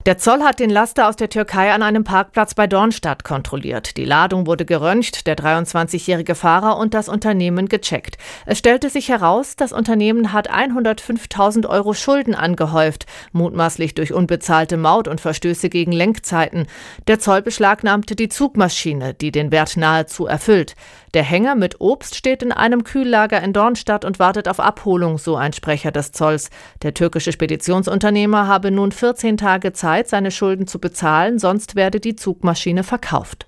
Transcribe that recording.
Der Zoll hat den Laster aus der Türkei an einem Parkplatz bei Dornstadt kontrolliert. Die Ladung wurde geröntgt, der 23-jährige Fahrer und das Unternehmen gecheckt. Es stellte sich heraus, das Unternehmen hat 105.000 € Schulden angehäuft, mutmaßlich durch unbezahlte Maut und Verstöße gegen Lenkzeiten. Der Zoll beschlagnahmte die Zugmaschine, die den Wert nahezu erfüllt. Der Hänger mit Obst steht in einem Kühllager in Dornstadt und wartet auf Abholung, so ein Sprecher des Zolls. Der türkische Speditionsunternehmer habe nun 14 Tage Zeit, seine Schulden zu bezahlen, sonst werde die Zugmaschine verkauft.